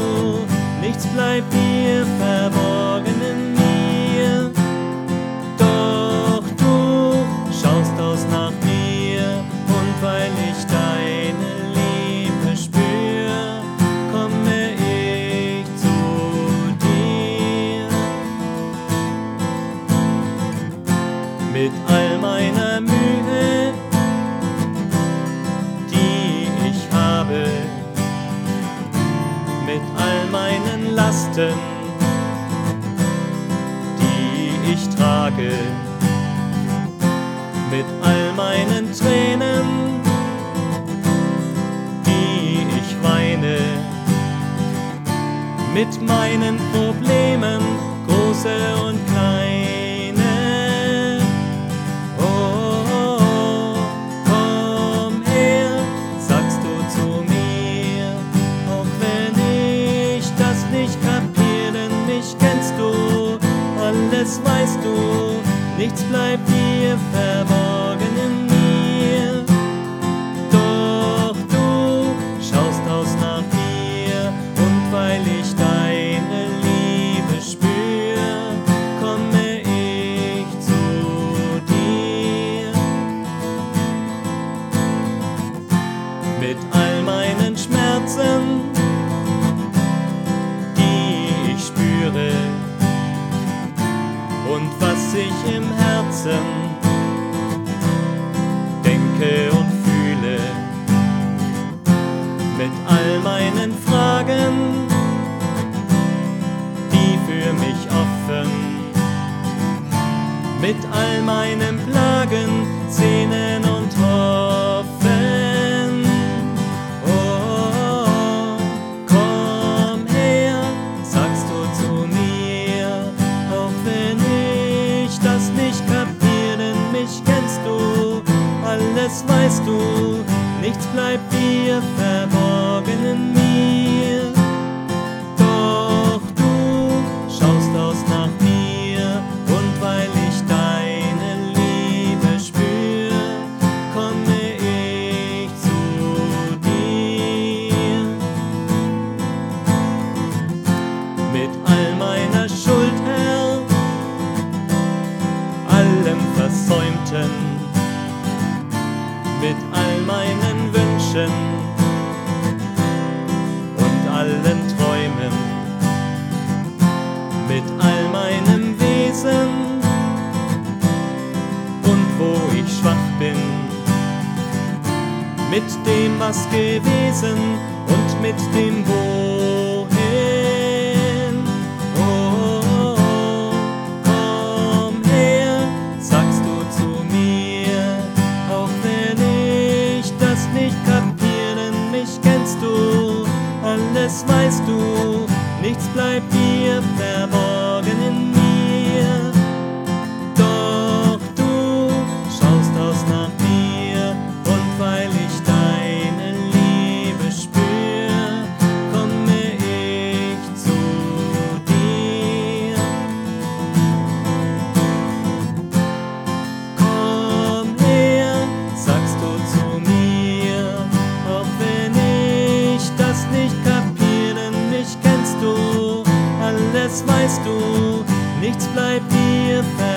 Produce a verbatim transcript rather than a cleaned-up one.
nichts bleibt dir verborgen in mir. Doch du schaust aus nach mir, und weil ich deine Liebe spür, komme ich zu dir. Mit all meiner Mühe, die ich habe, mit all meinen Lasten, die ich trage, mit all meinen Tränen, die ich weine, mit meinen Problemen, große und kleine. Oh, komm her, sagst du zu mir, auch wenn ich das nicht kapier, denn mich kennst du, alles weißt du, nichts bleibt dir verborgen in mir. Doch du schaust aus nach mir, und weil ich deine Liebe spür, komme ich zu dir. Mit all meinen Schmerzen, die ich spüre, und was ich im Herzen denke und fühle, mit all meinen Fragen, die für mich offen, mit all meinen Plagen, Sehnen und Hoffen. Oh, komm her, sagst du zu mir, auch wenn ich das nicht kapier, denn mich kennst du, alles weißt du, nichts bleibt dir verborgen in mir. Doch du schaust aus nach mir, und weil ich deine Liebe spür, komme ich zu dir. Mit all meiner Schuld, Herr, allem Versäumten, mit all meinen Wünschen und allen Träumen, mit all meinem Wesen, und wo ich schwach bin, mit dem, was gewesen, und mit dem Wohin. Oh, komm her, sagst du zu mir, auch wenn ich das nicht kapier, denn mich kennst du, alles weißt du, nichts bleibt dir verborgen in mir. Doch du schaust aus nach mir, und weil ich deine Liebe spür, komme ich zu dir. Komm her, sagst du zu mir, auch wenn ich das nicht kapier, denn mich kennst du, alles weißt du, nichts bleibt dir verborgen.